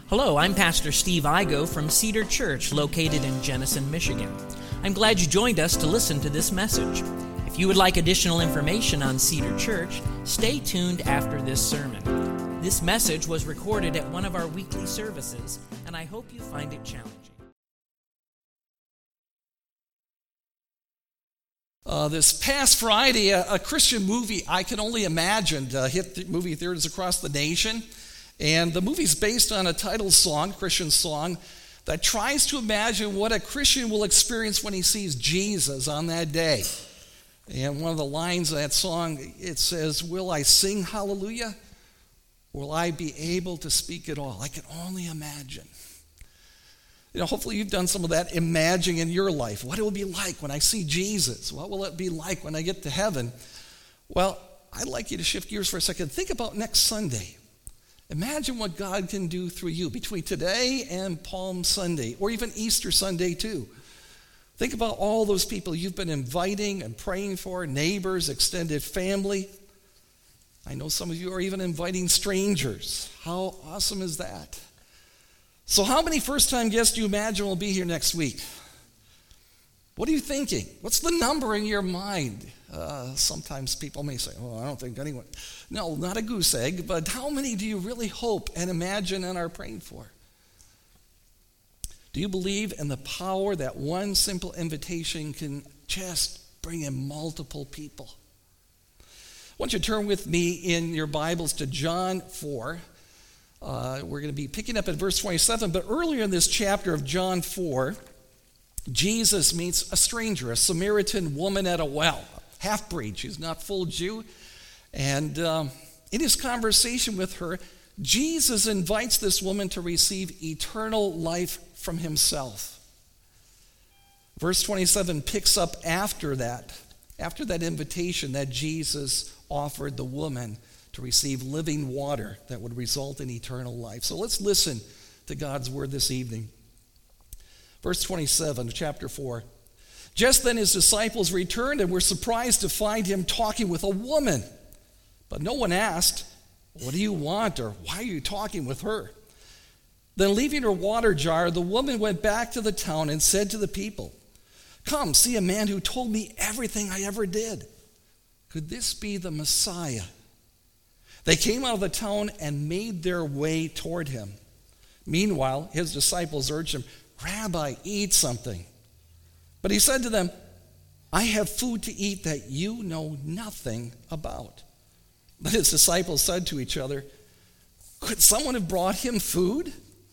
Hello, I'm Pastor Steve Igo from Cedar Church, located in Jenison, Michigan. I'm glad you joined us to listen to this message. If you would like additional information on Cedar Church, stay tuned after this sermon. This message was recorded at one of our weekly services, and I hope you find it challenging. This past Friday, a Christian movie, I Can Only Imagine, hit the movie theaters across the nation. And the movie's based on a title song, Christian song, that tries to imagine what a Christian will experience when he sees Jesus on that day. And one of the lines of that song, it says, "Will I sing hallelujah? Will I be able to speak at all? I can only imagine." You know, hopefully you've done some of that imagining in your life. What it will be like when I see Jesus? What will it be like when I get to heaven? Well, I'd like you to shift gears for a second. Think about next Sunday. Imagine what God can do through you between today and Palm Sunday, or even Easter Sunday too. Think about all those people you've been inviting and praying for, neighbors, extended family. I know some of you are even inviting strangers. How awesome is that? So how many first-time guests do you imagine will be here next week? What are you thinking? What's the number in your mind? Sometimes people may say, "Oh, I don't think anyone." No, not a goose egg, but how many do you really hope and imagine and are praying for? Do you believe in the power that one simple invitation can just bring in multiple people? I want you to turn with me in your Bibles to John 4. We're going to be picking up at verse 27, but earlier in this chapter of John 4, Jesus meets a stranger, a Samaritan woman at a well, half-breed. She's not full Jew. And in his conversation with her, Jesus invites this woman to receive eternal life from himself. Verse 27 picks up after that invitation that Jesus offered the woman to receive living water that would result in eternal life. So let's listen to God's word this evening. Verse 27 of chapter 4. Just then his disciples returned and were surprised to find him talking with a woman. But no one asked, "What do you want?" or "Why are you talking with her?" Then leaving her water jar, the woman went back to the town and said to the people, "Come, see a man who told me everything I ever did. Could this be the Messiah?" They came out of the town and made their way toward him. Meanwhile, his disciples urged him, "Rabbi, eat something." But he said to them, "I have food to eat that you know nothing about." But his disciples said to each other, "Could someone have brought him food?"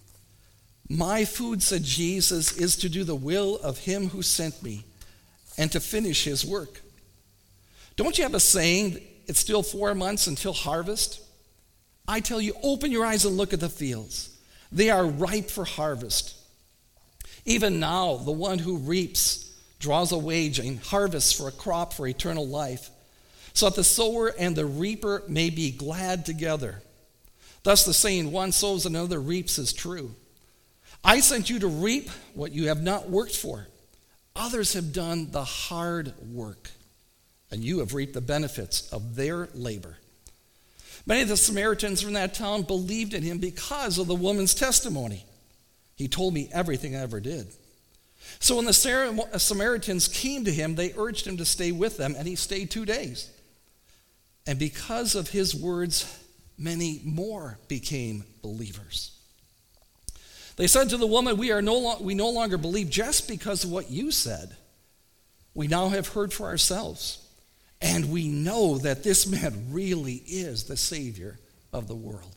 "My food," said Jesus, "is to do the will of him who sent me and to finish his work. Don't you have a saying, 'It's still 4 months until harvest'? I tell you, open your eyes and look at the fields. They are ripe for harvest. Even now, the one who reaps draws a wage and harvests for a crop for eternal life, so that the sower and the reaper may be glad together. Thus the saying, 'One sows, another reaps,' is true. I sent you to reap what you have not worked for. Others have done the hard work, and you have reaped the benefits of their labor." Many of the Samaritans from that town believed in him because of the woman's testimony. "He told me everything I ever did." So when the Samaritans came to him, they urged him to stay with them, and he stayed 2 days. And because of his words, many more became believers. They said to the woman, we no longer believe just because of what you said. We now have heard for ourselves, and we know that this man really is the Savior of the world."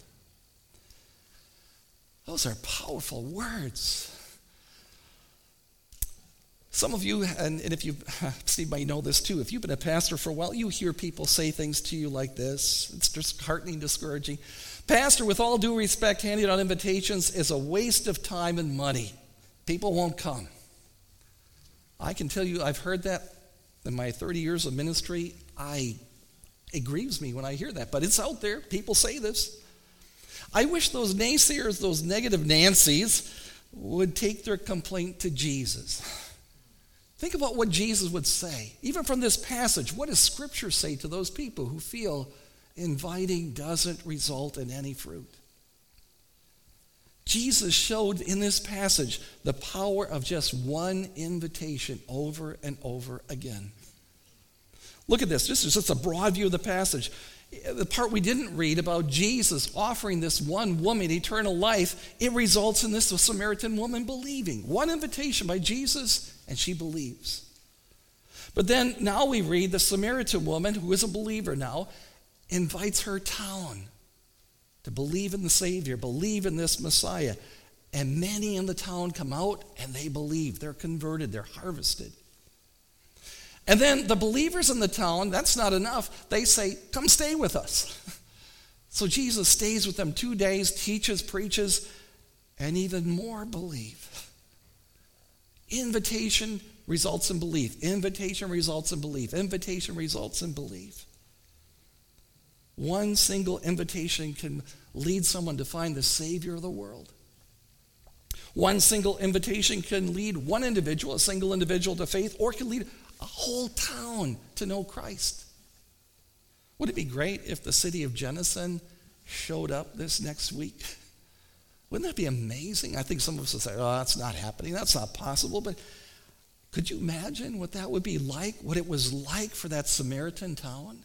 Those are powerful words. Some of you, and if you, Steve might know this too, if you've been a pastor for a while, you hear people say things to you like this. It's disheartening, discouraging. "Pastor, with all due respect, handing out invitations is a waste of time and money. People won't come." I can tell you I've heard that in my 30 years of ministry. It grieves me when I hear that, but it's out there. People say this. I wish those naysayers, those negative Nancys, would take their complaint to Jesus. Think about what Jesus would say. Even from this passage, what does Scripture say to those people who feel inviting doesn't result in any fruit? Jesus showed in this passage the power of just one invitation over and over again. Look at this. This is just a broad view of the passage. The part we didn't read about Jesus offering this one woman eternal life, it results in this Samaritan woman believing. One invitation by Jesus, and she believes. But then now we read the Samaritan woman, who is a believer now, invites her town to believe in the Savior, believe in this Messiah. And many in the town come out and they believe. They're converted, they're harvested. And then the believers in the town, that's not enough. They say, come stay with us. So Jesus stays with them 2 days, teaches, preaches, and even more believe. Invitation results in belief. Invitation results in belief. Invitation results in belief. One single invitation can lead someone to find the Savior of the world. One single invitation can lead one individual, a single individual, to faith, or can lead a whole town to know Christ. Would it be great if the city of Jenison showed up this next week? Wouldn't that be amazing? I think some of us would say, oh, that's not happening. That's not possible. But could you imagine what that would be like, what it was like for that Samaritan town?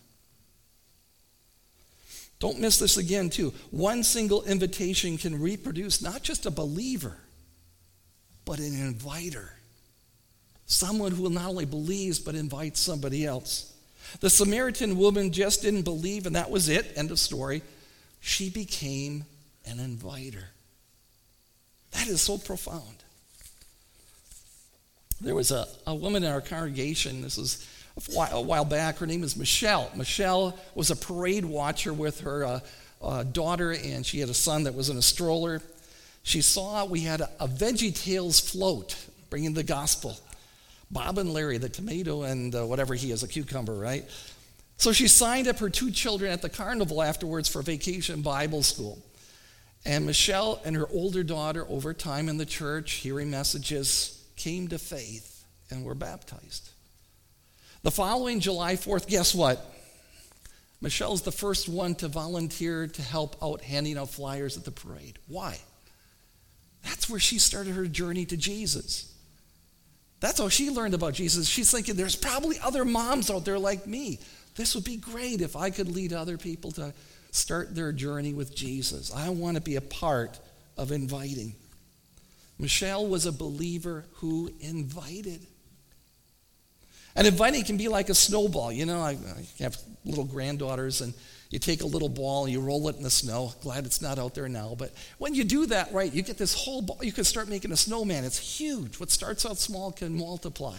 Don't miss this again, too. One single invitation can reproduce not just a believer, but an inviter. Someone who not only believes, but invites somebody else. The Samaritan woman just didn't believe, and that was it. End of story. She became an inviter. That is so profound. There was a woman in our congregation, this was a while back, her name is Michelle. Michelle was a parade watcher with her daughter, and she had a son that was in a stroller. She saw we had a VeggieTales float bringing the gospel. Bob and Larry, the tomato and whatever he is, a cucumber, right? So she signed up her 2 children at the carnival afterwards for vacation Bible school. And Michelle and her older daughter, over time in the church, hearing messages, came to faith and were baptized. The following July 4th, guess what? Michelle's the first one to volunteer to help out handing out flyers at the parade. Why? That's where she started her journey to Jesus. That's how she learned about Jesus. She's thinking, there's probably other moms out there like me. This would be great if I could lead other people to start their journey with Jesus. I want to be a part of inviting. Michelle was a believer who invited. And inviting can be like a snowball. You know, I have little granddaughters, and you take a little ball and you roll it in the snow. Glad it's not out there now. But when you do that right, you get this whole ball. You can start making a snowman. It's huge. What starts out small can multiply.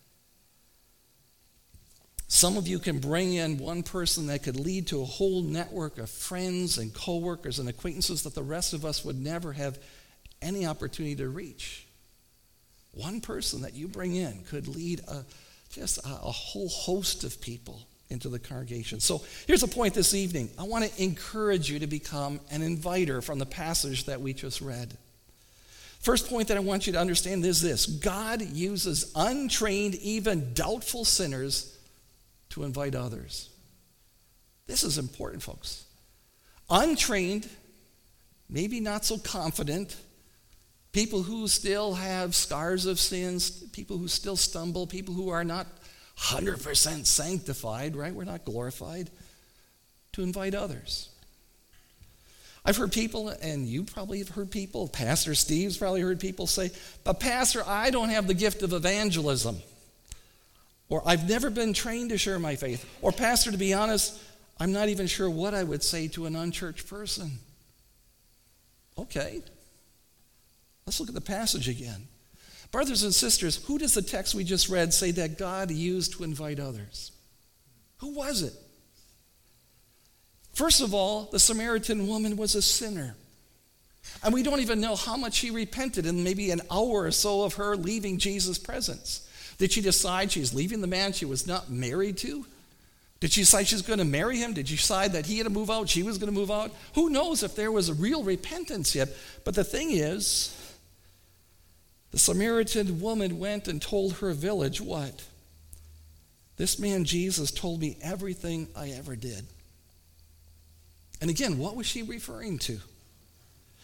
Some of you can bring in one person that could lead to a whole network of friends and coworkers and acquaintances that the rest of us would never have any opportunity to reach. One person that you bring in could lead just a whole host of people into the congregation. So here's a point this evening. I want to encourage you to become an inviter from the passage that we just read. First point that I want you to understand is this: God uses untrained, even doubtful sinners to invite others. This is important, folks. Untrained, maybe not so confident, people who still have scars of sins, people who still stumble, people who are not 100% sanctified, right? We're not glorified, to invite others. I've heard people, and you probably have heard people, Pastor Steve's probably heard people say, but Pastor, I don't have the gift of evangelism. Or I've never been trained to share my faith. Or Pastor, to be honest, I'm not even sure what I would say to an unchurched person. Okay. Let's look at the passage again. Brothers and sisters, who does the text we just read say that God used to invite others? Who was it? First of all, the Samaritan woman was a sinner. And we don't even know how much she repented in maybe an hour or so of her leaving Jesus' presence. Did she decide she's leaving the man she was not married to? Did she decide she's going to marry him? Did she decide that he had to move out, she was going to move out? Who knows if there was a real repentance yet? But the thing is, the Samaritan woman went and told her village what? This man Jesus told me everything I ever did. And again, what was she referring to?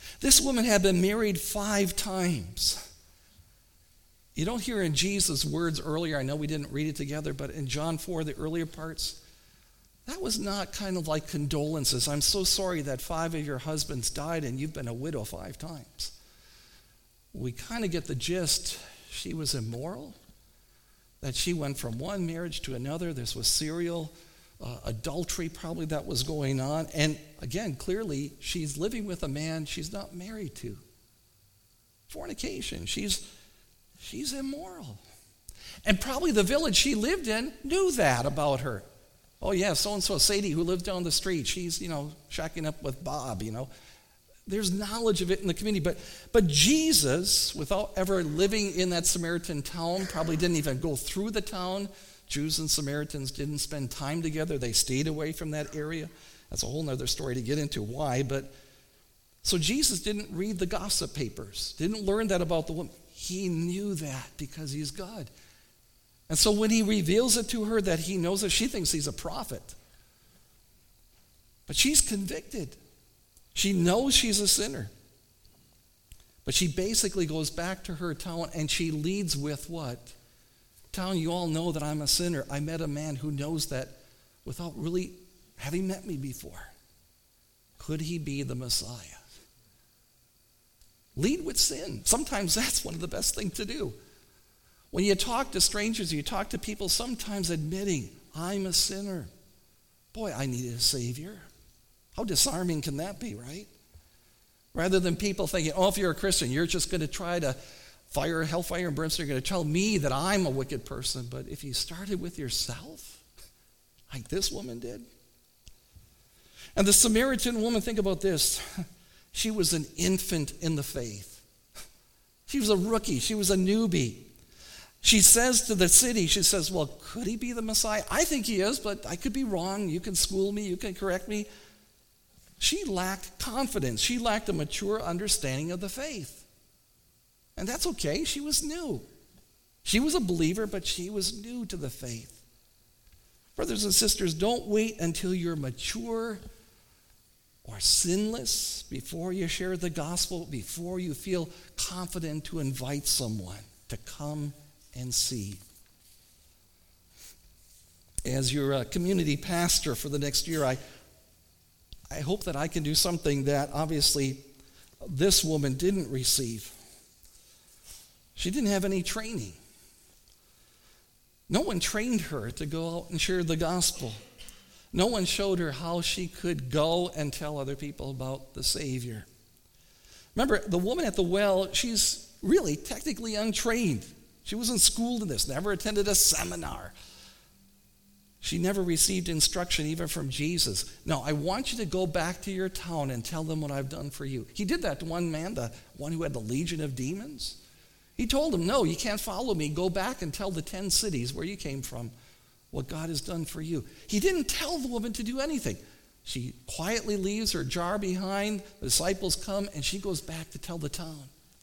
This woman had been married 5 times. You don't hear in Jesus' words earlier, I know we didn't read it together, but in John 4, the earlier parts, that was not kind of like condolences. I'm so sorry that 5 of your husbands died and you've been a widow 5 times. We kind of get the gist. She was immoral, that she went from one marriage to another. This was serial adultery probably that was going on. And again, clearly, she's living with a man she's not married to. Fornication. She's immoral. And probably the village she lived in knew that about her. Oh yeah, so-and-so, Sadie, who lives down the street, she's, shacking up with Bob, There's knowledge of it in the community. But Jesus, without ever living in that Samaritan town, probably didn't even go through the town. Jews and Samaritans didn't spend time together. They stayed away from that area. That's a whole other story to get into why. So Jesus didn't read the gossip papers, didn't learn that about the woman. He knew that because he's God. And so when he reveals it to her that he knows it, she thinks he's a prophet. But she's convicted. She knows she's a sinner. But she basically goes back to her town and she leads with what? Town, you all know that I'm a sinner. I met a man who knows that without really having met me before. Could he be the Messiah? Lead with sin. Sometimes that's one of the best things to do. When you talk to strangers, you talk to people, sometimes admitting, I'm a sinner. Boy, I needed a Savior. How disarming can that be, right? Rather than people thinking, if you're a Christian, you're just going to try to fire hellfire and brimstone. You're going to tell me that I'm a wicked person. But if you started with yourself, like this woman did. And the Samaritan woman, think about this. She was an infant in the faith. She was a rookie. She was a newbie. She says to the city, she says, well, could he be the Messiah? I think he is, but I could be wrong. You can school me. You can correct me. She lacked confidence. She lacked a mature understanding of the faith. And that's okay. She was new. She was a believer, but she was new to the faith. Brothers and sisters, don't wait until you're mature or sinless before you share the gospel, before you feel confident to invite someone to come and see. As your community pastor for the next year, I hope that I can do something that obviously this woman didn't receive. She didn't have any training. No one trained her to go out and share the gospel. No one showed her how she could go and tell other people about the Savior. Remember, the woman at the well, she's really technically untrained. She wasn't schooled in this, never attended a seminar. She never received instruction even from Jesus. No, I want you to go back to your town and tell them what I've done for you. He did that to one man, the one who had the legion of demons. He told him, no, you can't follow me. Go back and tell the 10 cities where you came from what God has done for you. He didn't tell the woman to do anything. She quietly leaves her jar behind. The disciples come, and she goes back to tell the town.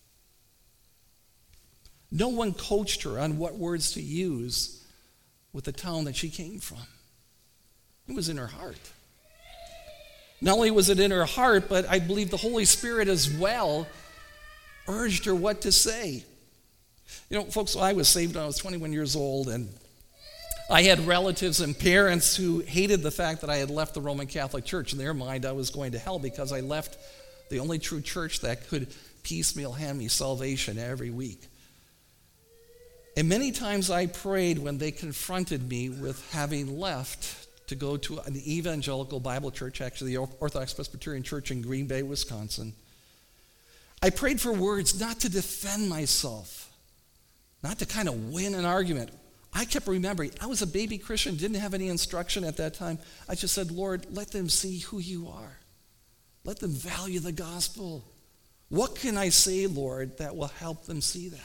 No one coached her on what words to use with the town that she came from. It was in her heart. Not only was it in her heart, but I believe the Holy Spirit as well urged her what to say. Folks, I was saved when I was 21 years old, and I had relatives and parents who hated the fact that I had left the Roman Catholic Church. In their mind, I was going to hell because I left the only true church that could piecemeal hand me salvation every week. And many times I prayed when they confronted me with having left to go to an evangelical Bible church, actually the Orthodox Presbyterian Church in Green Bay, Wisconsin. I prayed for words not to defend myself, not to kind of win an argument. I kept remembering, I was a baby Christian, didn't have any instruction at that time. I just said, Lord, let them see who you are. Let them value the gospel. What can I say, Lord, that will help them see that?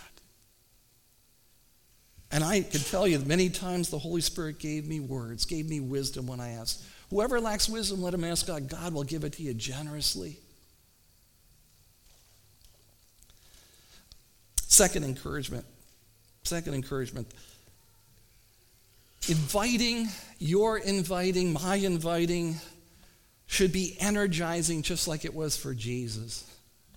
And I can tell you many times the Holy Spirit gave me words, gave me wisdom when I asked. Whoever lacks wisdom, let him ask God. God will give it to you generously. Second encouragement. Your inviting, my inviting should be energizing just like it was for Jesus.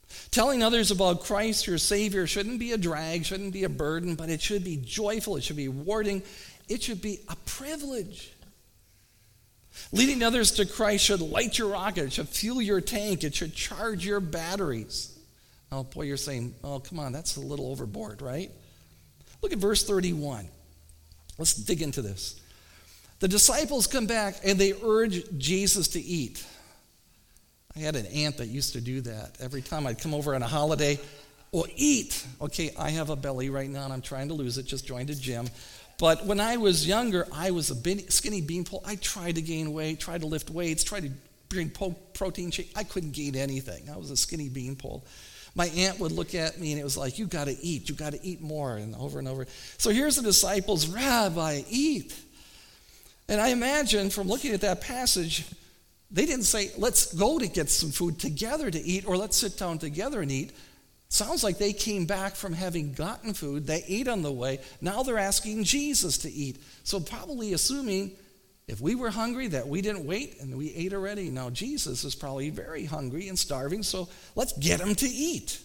Telling others about Christ, your Savior, shouldn't be a drag, shouldn't be a burden, but it should be joyful, it should be rewarding, it should be a privilege. Leading others to Christ should light your rocket, it should fuel your tank, it should charge your batteries. Oh, boy, you're saying, oh, come on, that's a little overboard, right? Look at verse 31. Let's dig into this. The disciples come back and they urge Jesus to eat. I had an aunt that used to do that. Every time I'd come over on a holiday, well, eat. Okay, I have a belly right now and I'm trying to lose it, just joined a gym. But when I was younger, I was a skinny beanpole. I tried to gain weight, tried to lift weights, tried to drink protein shake. I couldn't gain anything. I was a skinny beanpole. My aunt would look at me and it was like, you got to eat more, and over. So here's the disciples, Rabbi, eat. And I imagine from looking at that passage, they didn't say, let's go to get some food together to eat, or let's sit down together and eat. Sounds like they came back from having gotten food. They ate on the way. Now they're asking Jesus to eat. So probably assuming if we were hungry that we didn't wait and we ate already. Now Jesus is probably very hungry and starving, so let's get him to eat.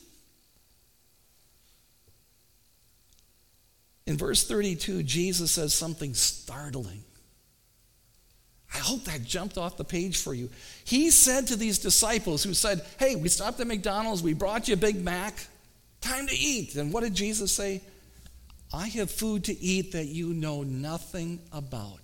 In verse 32, Jesus says something startling. I hope that jumped off the page for you. He said to these disciples who said, hey, we stopped at McDonald's, we brought you a Big Mac, time to eat. And what did Jesus say? I have food to eat that you know nothing about.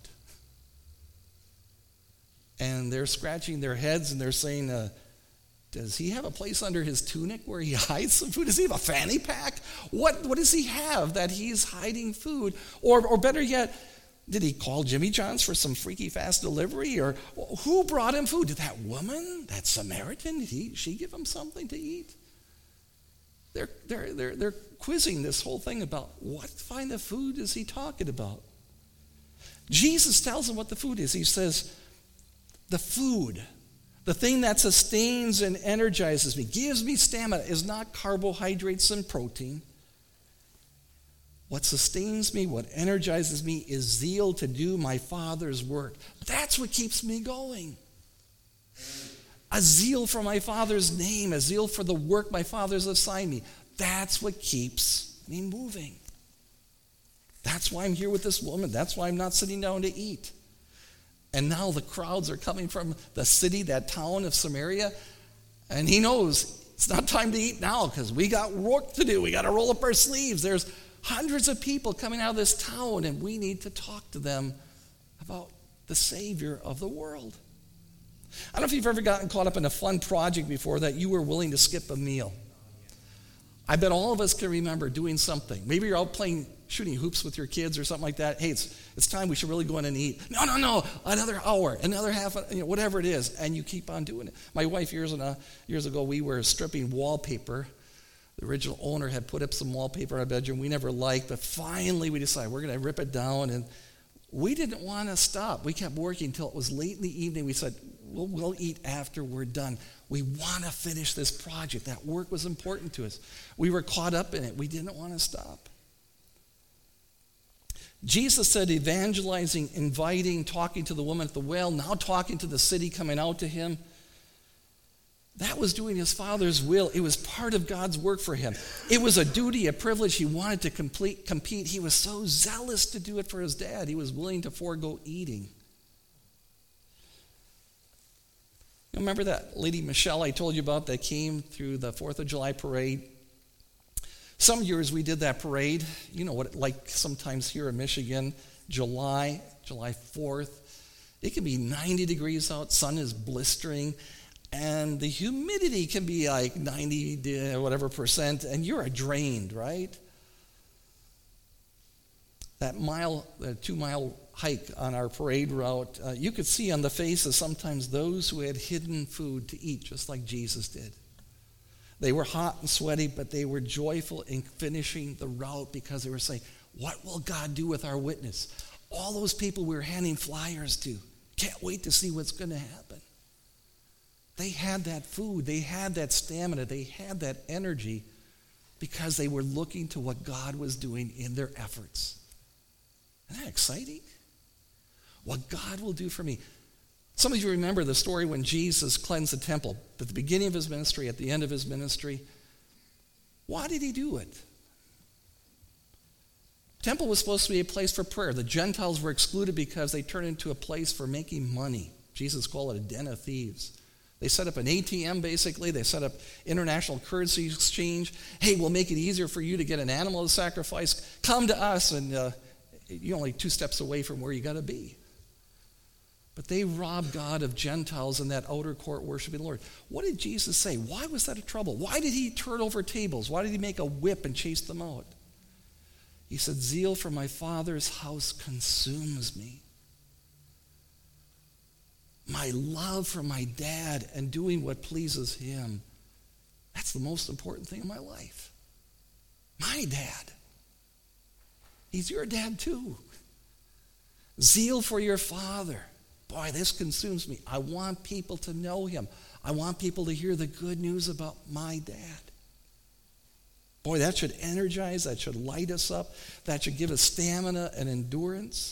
And they're scratching their heads and they're saying, does he have a place under his tunic where he hides some food? Does he have a fanny pack? What does he have that he's hiding food? Or better yet, did he call Jimmy John's for some freaky fast delivery? Or who brought him food? Did that woman, that Samaritan, did she give him something to eat? They're quizzing this whole thing about what kind of food is he talking about? Jesus tells them what the food is. He says, the food, the thing that sustains and energizes me, gives me stamina, is not carbohydrates and protein. What sustains me, what energizes me, is zeal to do my Father's work. That's what keeps me going. A zeal for my Father's name, a zeal for the work my Father's assigned me. That's what keeps me moving. That's why I'm here with this woman. That's why I'm not sitting down to eat. And now the crowds are coming from the city, that town of Samaria. And he knows it's not time to eat now because we got work to do. We got to roll up our sleeves. There's hundreds of people coming out of this town, and we need to talk to them about the Savior of the world. I don't know if you've ever gotten caught up in a fun project before that you were willing to skip a meal. I bet all of us can remember doing something. Maybe you're out shooting hoops with your kids or something like that. Hey, it's time, we should really go in and eat. No, another hour, another half, whatever it is, and you keep on doing it. My wife, years ago, we were stripping wallpaper. The original owner had put up some wallpaper in our bedroom we never liked, but finally we decided we're going to rip it down, and we didn't want to stop. We kept working until it was late in the evening. We said, we'll eat after we're done. We want to finish this project. That work was important to us. We were caught up in it. We didn't want to stop. Jesus said evangelizing, inviting, talking to the woman at the well, now talking to the city coming out to him. That was doing his Father's will. It was part of God's work for him. It was a duty, a privilege. He wanted to compete. He was so zealous to do it for his dad. He was willing to forego eating. You remember that lady Michelle I told you about that came through the 4th of July parade? Some years we did that parade. You know what it's like sometimes here in Michigan, July 4th. It can be 90 degrees out, sun is blistering, and the humidity can be like 90 whatever percent, and you're drained, right? That 2-mile hike on our parade route, you could see on the faces sometimes those who had hidden food to eat, just like Jesus did. They were hot and sweaty, but they were joyful in finishing the route because they were saying, what will God do with our witness? All those people we were handing flyers to, can't wait to see what's going to happen. They had that food, they had that stamina, they had that energy because they were looking to what God was doing in their efforts. Isn't that exciting? What God will do for me. Some of you remember the story when Jesus cleansed the temple. At the beginning of his ministry, at the end of his ministry, Why did he do it? Temple was supposed to be a place for prayer. The Gentiles were excluded because they turned into a place for making money. Jesus called it a den of thieves. They set up an ATM, basically. They set up international currency exchange. Hey, we'll make it easier for you to get an animal to sacrifice. Come to us, and you're only 2 steps away from where you got to be. But they robbed God of Gentiles in that outer court worshiping the Lord. What did Jesus say? Why was that a trouble? Why did he turn over tables? Why did he make a whip and chase them out? He said, zeal for my Father's house consumes me. My love for my dad and doing what pleases him, that's the most important thing in my life. My dad. He's your dad too. Zeal for your Father. Boy, this consumes me. I want people to know him. I want people to hear the good news about my dad. Boy, that should energize, that should light us up, that should give us stamina and endurance.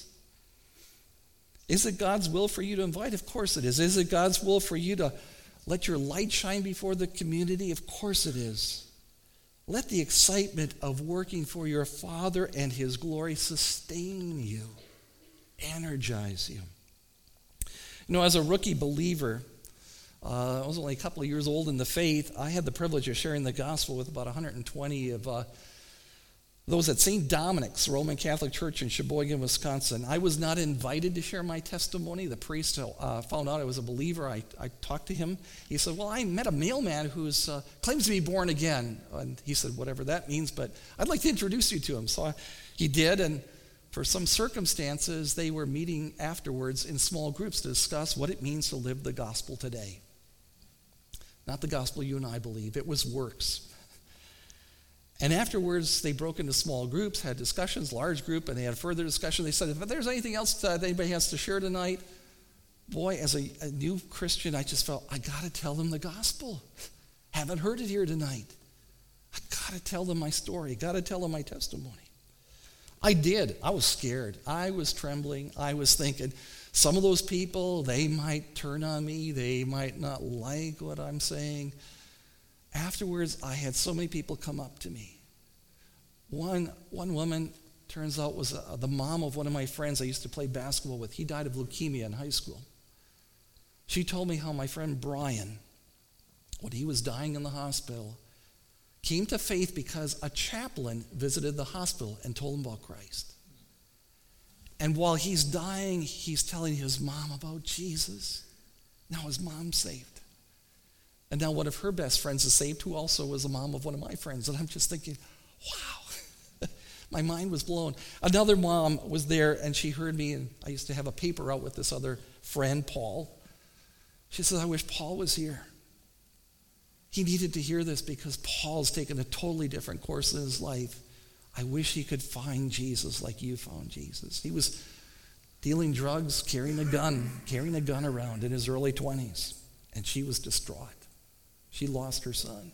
Is it God's will for you to invite? Of course it is. Is it God's will for you to let your light shine before the community? Of course it is. Let the excitement of working for your Father and his glory sustain you, energize you. You know, as a rookie believer, I was only a couple of years old in the faith. I had the privilege of sharing the gospel with about 120 of those at St. Dominic's Roman Catholic Church in Sheboygan, Wisconsin. I was not invited to share my testimony. The priest found out I was a believer. I talked to him. He said, well, I met a mailman who claims to be born again. And he said, whatever that means, but I'd like to introduce you to him. So he did, and for some circumstances, they were meeting afterwards in small groups to discuss what it means to live the gospel today. Not the gospel you and I believe. It was works. And afterwards, they broke into small groups, had discussions, large group, and they had further discussion. They said, if there's anything else that anybody has to share tonight, boy, as a new Christian, I just felt, I got to tell them the gospel. Haven't heard it here tonight. I got to tell them my story. Got to tell them my testimony. I did. I was scared. I was trembling. I was thinking, some of those people, they might turn on me. They might not like what I'm saying. Afterwards, I had so many people come up to me. One woman, turns out, was the mom of one of my friends I used to play basketball with. He died of leukemia in high school. She told me how my friend Brian, when he was dying in the hospital, came to faith because a chaplain visited the hospital and told him about Christ. And while he's dying, he's telling his mom about Jesus. Now his mom's saved. And now one of her best friends is saved, who also was a mom of one of my friends. And I'm just thinking, wow, my mind was blown. Another mom was there, and she heard me, and I used to have a paper out with this other friend, Paul. She says, I wish Paul was here. He needed to hear this because Paul's taken a totally different course in his life. I wish he could find Jesus like you found Jesus. He was dealing drugs, carrying a gun around in his early 20s. And she was distraught. She lost her son.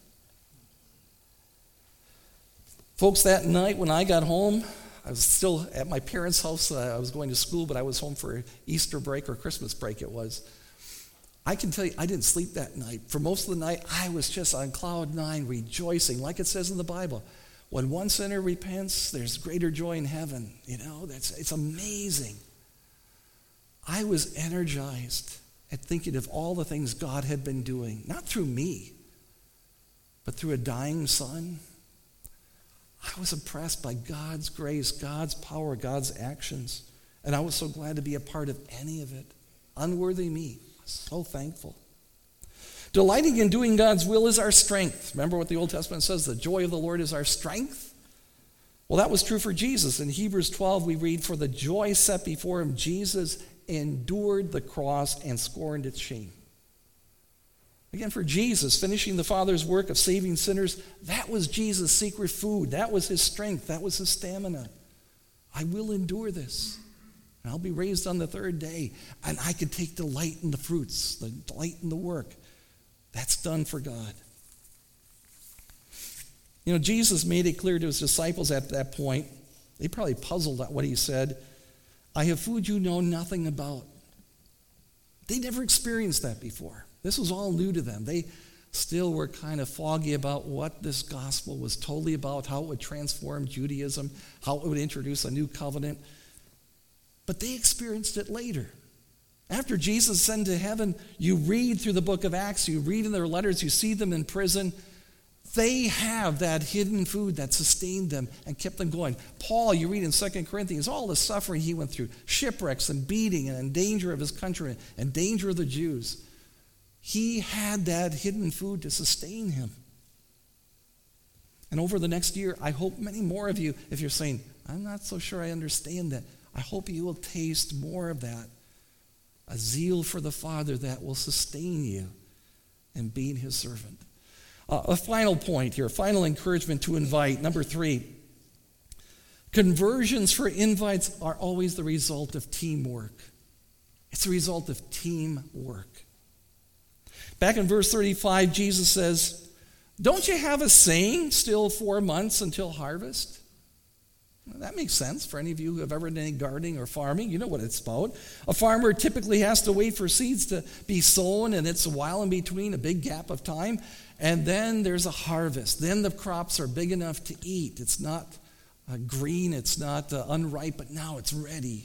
Folks, that night when I got home, I was still at my parents' house. I was going to school, but I was home for Easter break or Christmas break it was. I can tell you, I didn't sleep that night. For most of the night, I was just on cloud 9, rejoicing, like it says in the Bible. When one sinner repents, there's greater joy in heaven. You know, it's amazing. I was energized at thinking of all the things God had been doing, not through me, but through a dying son. I was impressed by God's grace, God's power, God's actions, and I was so glad to be a part of any of it. Unworthy me. So thankful. Delighting in doing God's will is our strength. Remember what the Old Testament says, the joy of the Lord is our strength? Well, that was true for Jesus. In Hebrews 12, we read, for the joy set before him, Jesus endured the cross and scorned its shame. Again, for Jesus, finishing the Father's work of saving sinners, that was Jesus' secret food. That was his strength. That was his stamina. I will endure this. And I'll be raised on the third day. And I can take delight in the fruits, the delight in the work. That's done for God. You know, Jesus made it clear to his disciples at that point. They probably puzzled at what he said. I have food you know nothing about. They never experienced that before. This was all new to them. Still, we're kind of foggy about what this gospel was totally about, how it would transform Judaism, how it would introduce a new covenant. But they experienced it later. After Jesus ascended to heaven, you read through the book of Acts, you read in their letters, you see them in prison. They have that hidden food that sustained them and kept them going. Paul, you read in 2 Corinthians, all the suffering he went through, shipwrecks and beating and in danger of his country and danger of the Jews. He had that hidden food to sustain him. And over the next year, I hope many more of you, if you're saying, I'm not so sure I understand that, I hope you will taste more of that. A zeal for the Father that will sustain you in being his servant. A final point here, final encouragement to invite. Number 3, conversions for invites are always the result of teamwork. It's the result of teamwork. Back in verse 35, Jesus says, don't you have a saying, still 4 months until harvest? Well, that makes sense for any of you who have ever done any gardening or farming. You know what it's about. A farmer typically has to wait for seeds to be sown, and it's a while in between, a big gap of time. And then there's a harvest. Then the crops are big enough to eat. It's not green, it's not unripe, but now it's ready.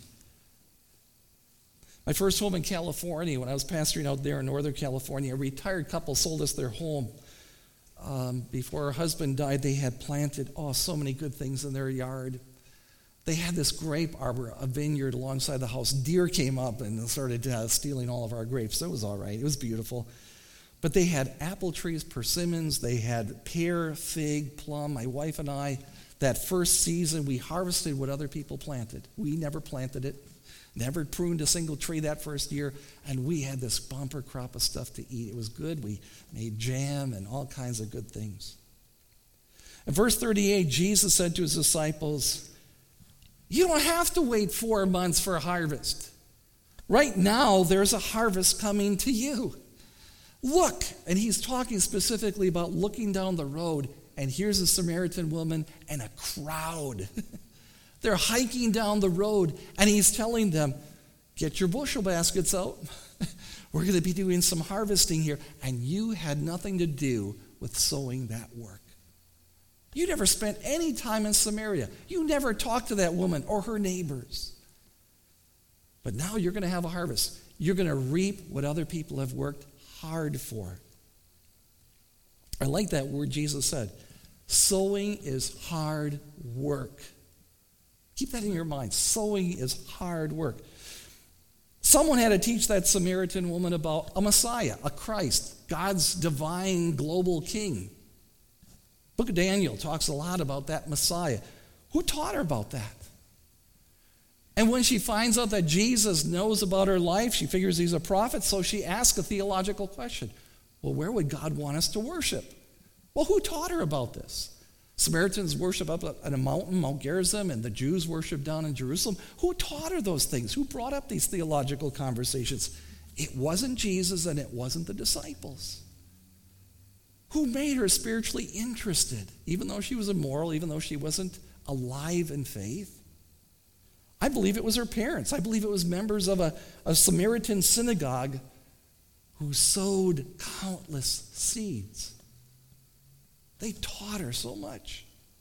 My first home in California, when I was pastoring out there in Northern California, a retired couple sold us their home. Before her husband died, they had planted, so many good things in their yard. They had this grape arbor, a vineyard alongside the house. Deer came up and started stealing all of our grapes. It was all right. It was beautiful. But they had apple trees, persimmons. They had pear, fig, plum. My wife and I, that first season, we harvested what other people planted. We never planted it. Never pruned a single tree that first year, and we had this bumper crop of stuff to eat. It was good. We made jam and all kinds of good things. In verse 38, Jesus said to his disciples, you don't have to wait 4 months for a harvest. Right now, there's a harvest coming to you. Look, and he's talking specifically about looking down the road, and here's a Samaritan woman and a crowd. They're hiking down the road, and he's telling them, get your bushel baskets out. We're going to be doing some harvesting here. And you had nothing to do with sowing that work. You never spent any time in Samaria. You never talked to that woman or her neighbors. But now you're going to have a harvest. You're going to reap what other people have worked hard for. I like that word Jesus said. Sowing is hard work. Keep that in your mind. Sowing is hard work. Someone had to teach that Samaritan woman about a Messiah, a Christ, God's divine global king. Book of Daniel talks a lot about that Messiah. Who taught her about that? And when she finds out that Jesus knows about her life, she figures he's a prophet, so she asks a theological question. Well, where would God want us to worship? Well, who taught her about this? Samaritans worship up at a mountain, Mount Gerizim, and the Jews worship down in Jerusalem. Who taught her those things? Who brought up these theological conversations? It wasn't Jesus and it wasn't the disciples. Who made her spiritually interested, even though she was immoral, even though she wasn't alive in faith? I believe it was her parents. I believe it was members of a Samaritan synagogue who sowed countless seeds. They taught her so much.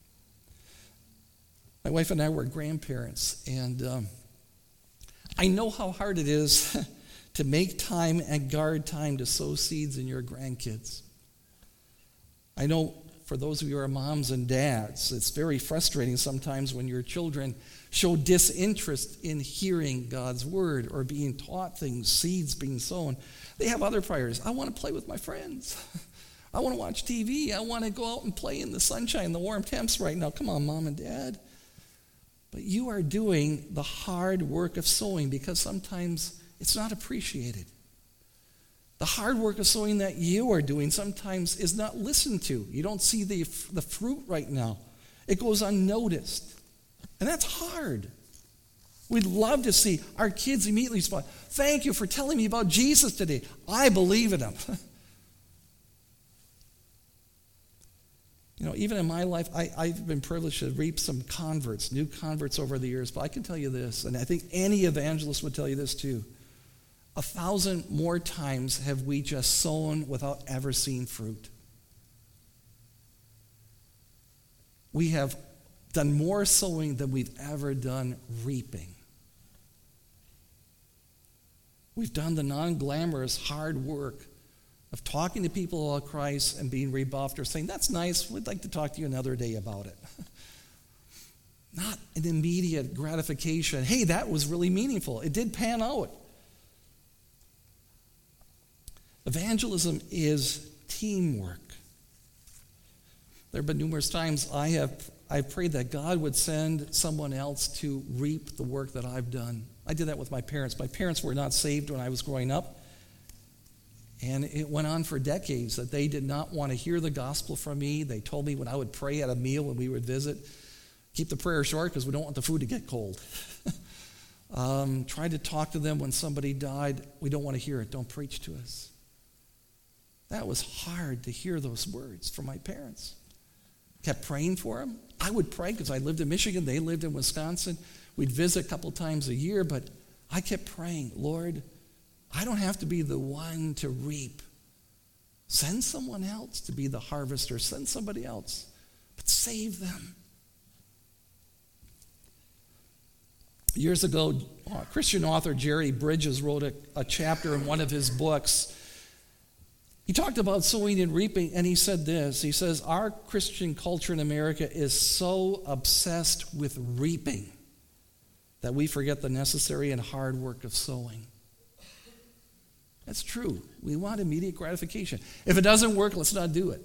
My wife and I were grandparents, and I know how hard it is to make time and guard time to sow seeds in your grandkids. I know for those of you who are moms and dads, it's very frustrating sometimes when your children show disinterest in hearing God's word or being taught things, seeds being sown. They have other priorities. I want to play with my friends. I want to watch TV. I want to go out and play in the sunshine, the warm temps right now. Come on, Mom and Dad. But you are doing the hard work of sowing because sometimes it's not appreciated. The hard work of sowing that you are doing sometimes is not listened to. You don't see the fruit right now. It goes unnoticed. And that's hard. We'd love to see our kids immediately respond, thank you for telling me about Jesus today. I believe in him. You know, even in my life, I've been privileged to reap some converts, new converts over the years. But I can tell you this, and I think any evangelist would tell you this too. 1,000 more times have we just sown without ever seeing fruit. We have done more sowing than we've ever done reaping. We've done the non-glamorous hard work of talking to people about Christ and being rebuffed or saying, that's nice, we'd like to talk to you another day about it. Not an immediate gratification. Hey, that was really meaningful. It did pan out. Evangelism is teamwork. There have been numerous times I've prayed that God would send someone else to reap the work that I've done. I did that with my parents. My parents were not saved when I was growing up. And it went on for decades that they did not want to hear the gospel from me. They told me when I would pray at a meal when we would visit, keep the prayer short because we don't want the food to get cold. Tried to talk to them when somebody died. We don't want to hear it. Don't preach to us. That was hard to hear those words from my parents. Kept praying for them. I would pray because I lived in Michigan. They lived in Wisconsin. We'd visit a couple times a year, but I kept praying, Lord, I don't have to be the one to reap. Send someone else to be the harvester. Send somebody else. But save them. Years ago, Christian author Jerry Bridges wrote a chapter in one of his books. He talked about sowing and reaping, and he said this. He says, our Christian culture in America is so obsessed with reaping that we forget the necessary and hard work of sowing. That's true. We want immediate gratification. If it doesn't work, let's not do it.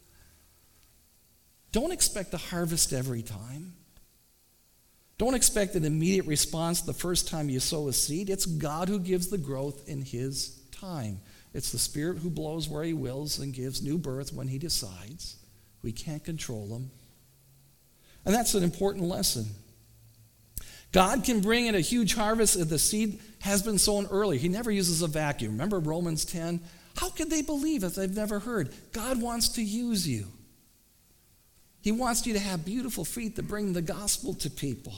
Don't expect a harvest every time. Don't expect an immediate response the first time you sow a seed. It's God who gives the growth in his time. It's the Spirit who blows where he wills and gives new birth when he decides. We can't control him. And that's an important lesson. God can bring in a huge harvest if the seed has been sown early. He never uses a vacuum. Remember Romans 10? How can they believe if they've never heard? God wants to use you. He wants you to have beautiful feet to bring the gospel to people.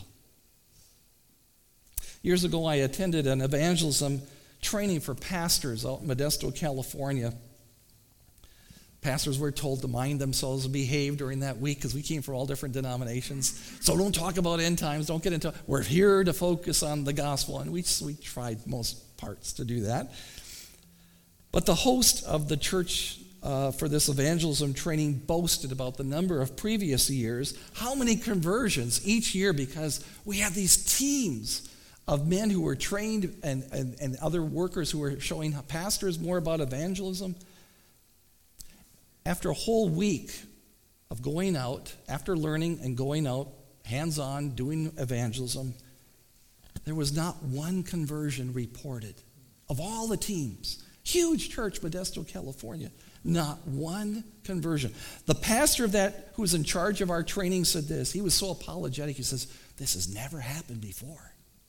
Years ago, I attended an evangelism training for pastors out in Modesto, California. Pastors were told to mind themselves and behave during that week because we came from all different denominations. So don't talk about end times. Don't get into. We're here to focus on the gospel, and we tried most parts to do that. But the host of the church for this evangelism training boasted about the number of previous years, how many conversions each year, because we have these teams of men who were trained and other workers who were showing pastors more about evangelism. After a whole week of going out, after learning and going out, hands-on, doing evangelism, there was not one conversion reported. Of all the teams, huge church, Modesto, California, not one conversion. The pastor of that, who was in charge of our training, said this. He was so apologetic. He says, this has never happened before.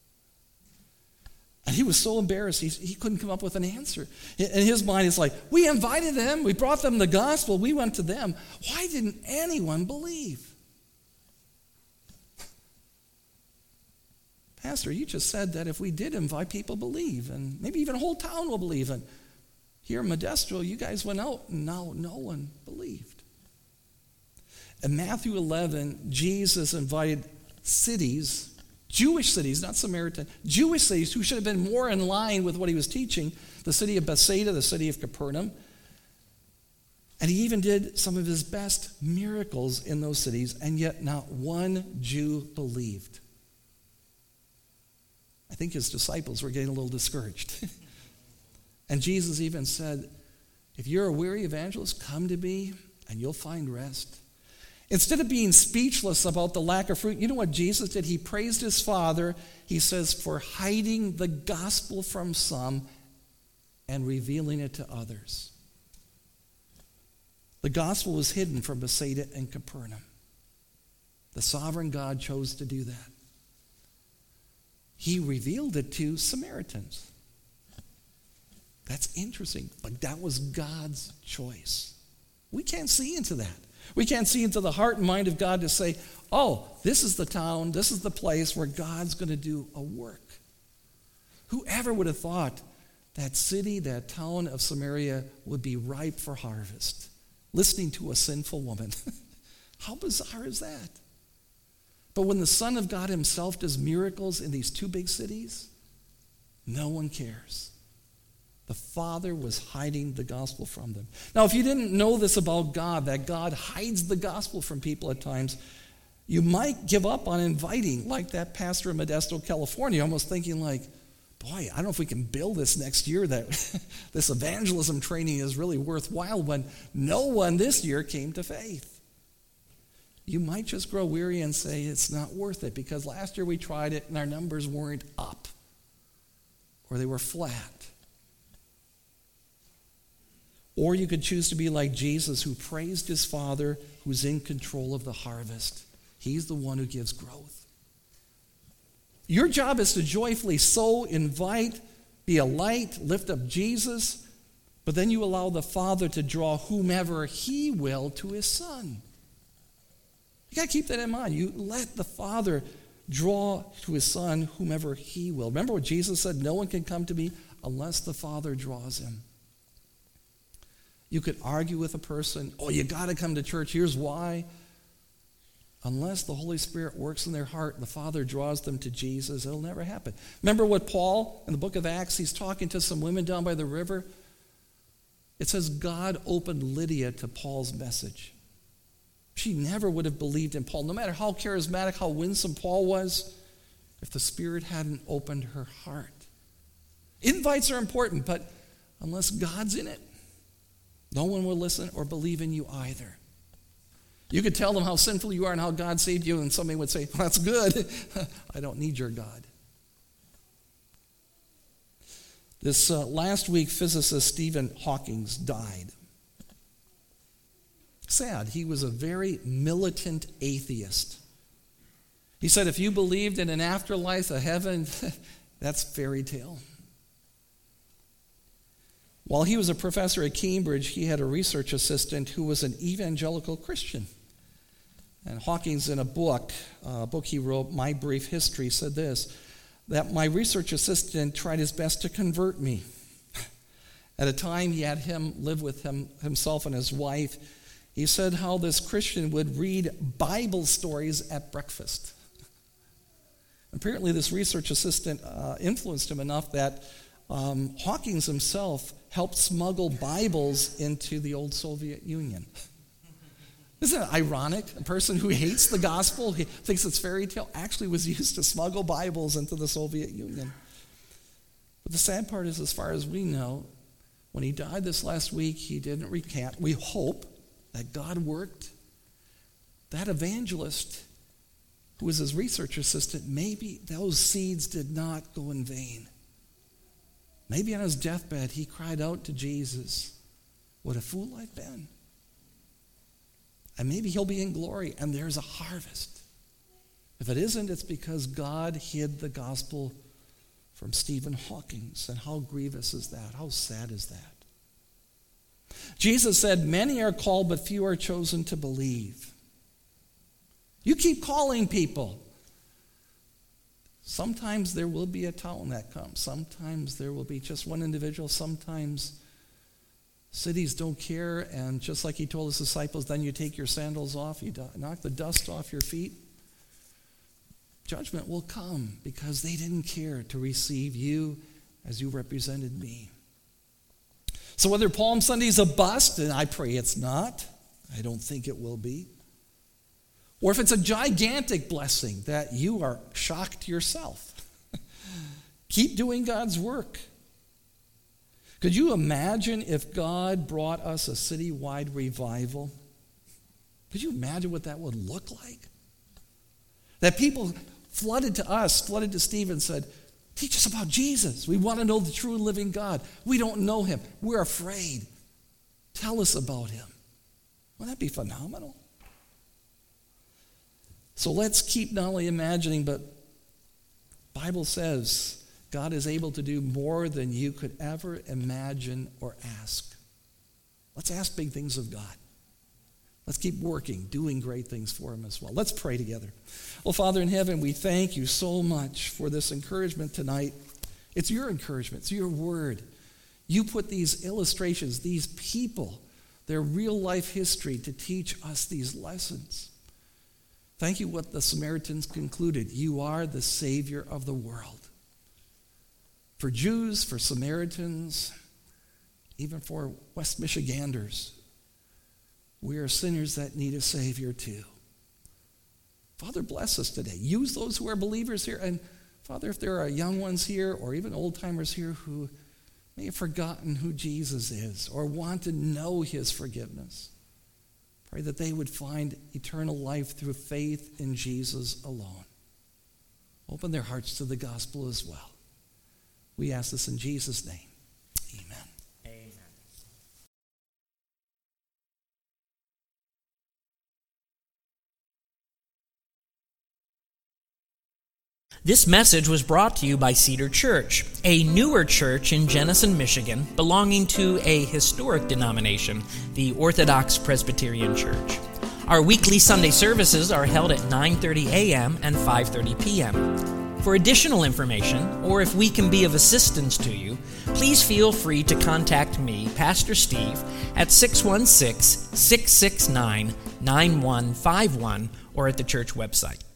And he was so embarrassed, he couldn't come up with an answer. In his mind, it's like, we invited them, we brought them the gospel, we went to them. Why didn't anyone believe? Pastor, you just said that if we did invite, people believe, and maybe even a whole town will believe. And here in Modesto, you guys went out, and now no one believed. In Matthew 11, Jesus invited cities, Jewish cities, not Samaritan, Jewish cities who should have been more in line with what he was teaching, the city of Bethsaida, the city of Capernaum. And he even did some of his best miracles in those cities, and yet not one Jew believed. I think his disciples were getting a little discouraged. And Jesus even said, if you're a weary evangelist, come to me and you'll find rest. Instead of being speechless about the lack of fruit, you know what Jesus did? He praised his Father, he says, for hiding the gospel from some and revealing it to others. The gospel was hidden from Bethsaida and Capernaum. The sovereign God chose to do that. He revealed it to Samaritans. That's interesting, but that was God's choice. We can't see into that. We can't see into the heart and mind of God to say, oh, this is the town, this is the place where God's going to do a work. Whoever would have thought that city, that town of Samaria would be ripe for harvest, listening to a sinful woman. How bizarre is that? But when the Son of God himself does miracles in these two big cities, no one cares. The Father was hiding the gospel from them. Now, if you didn't know this about God, that God hides the gospel from people at times, you might give up on inviting, like that pastor in Modesto, California, almost thinking like, boy, I don't know if we can build this next year, that this evangelism training is really worthwhile, when no one this year came to faith. You might just grow weary and say it's not worth it because last year we tried it and our numbers weren't up, or they were flat. Or you could choose to be like Jesus, who praised his Father, who's in control of the harvest. He's the one who gives growth. Your job is to joyfully sow, invite, be a light, lift up Jesus, but then you allow the Father to draw whomever he will to his Son. You got to keep that in mind. You let the Father draw to his Son whomever he will. Remember what Jesus said? No one can come to me unless the Father draws him. You could argue with a person, oh, you got to come to church. Here's why. Unless the Holy Spirit works in their heart and the Father draws them to Jesus, it'll never happen. Remember what Paul, in the book of Acts, he's talking to some women down by the river. It says God opened Lydia to Paul's message. She never would have believed in Paul, no matter how charismatic, how winsome Paul was, if the Spirit hadn't opened her heart. Invites are important, but unless God's in it, no one will listen or believe in you either. You could tell them how sinful you are and how God saved you, and somebody would say, well, that's good. I don't need your God. This last week, physicist Stephen Hawking died. Sad. He was a very militant atheist. He said if you believed in an afterlife, a heaven, that's fairy tale. While he was a professor at Cambridge, he had a research assistant who was an evangelical Christian. And Hawkins, in a book he wrote, My Brief History, said this, that my research assistant tried his best to convert me. At a time he had him live with himself and his wife. He said how this Christian would read Bible stories at breakfast. Apparently this research assistant influenced him enough that Hawkins himself helped smuggle Bibles into the old Soviet Union. Isn't it ironic? A person who hates the gospel, he thinks it's fairy tale, actually was used to smuggle Bibles into the Soviet Union. But the sad part is, as far as we know, when he died this last week, he didn't recant. We hope that God worked. That evangelist who was his research assistant, maybe those seeds did not go in vain. Maybe on his deathbed, he cried out to Jesus, what a fool I've been. And maybe he'll be in glory, and there's a harvest. If it isn't, it's because God hid the gospel from Stephen Hawking. And how grievous is that? How sad is that? Jesus said, many are called, but few are chosen to believe. You keep calling people. Sometimes there will be a town that comes. Sometimes there will be just one individual. Sometimes cities don't care, and just like he told his disciples, then you take your sandals off, you knock the dust off your feet. Judgment will come because they didn't care to receive you as you represented me. So whether Palm Sunday is a bust, and I pray it's not, I don't think it will be, or if it's a gigantic blessing that you are shocked yourself, keep doing God's work. Could you imagine if God brought us a citywide revival? Could you imagine what that would look like? That people flooded to Stephen and said, teach us about Jesus. We want to know the true and living God. We don't know him. We're afraid. Tell us about him. Wouldn't that be phenomenal? So let's keep not only imagining, but the Bible says God is able to do more than you could ever imagine or ask. Let's ask big things of God. Let's keep working, doing great things for him as well. Let's pray together. Well, Father in heaven, we thank you so much for this encouragement tonight. It's your encouragement. It's your word. You put these illustrations, these people, their real life history to teach us these lessons. Thank you what the Samaritans concluded. You are the Savior of the world. For Jews, for Samaritans, even for West Michiganders, we are sinners that need a Savior too. Father, bless us today. Use those who are believers here. And Father, if there are young ones here or even old-timers here who may have forgotten who Jesus is or want to know his forgiveness, pray that they would find eternal life through faith in Jesus alone. Open their hearts to the gospel as well. We ask this in Jesus' name. Amen. This message was brought to you by Cedar Church, a newer church in Jenison, Michigan, belonging to a historic denomination, the Orthodox Presbyterian Church. Our weekly Sunday services are held at 9:30 a.m. and 5:30 p.m. For additional information, or if we can be of assistance to you, please feel free to contact me, Pastor Steve, at 616-669-9151 or at the church website.